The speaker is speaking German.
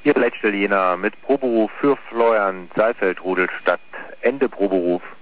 Hier Bleichstell Jena mit Proberuf für Florian Saalfeld, Rudelstadt, Ende Proberuf.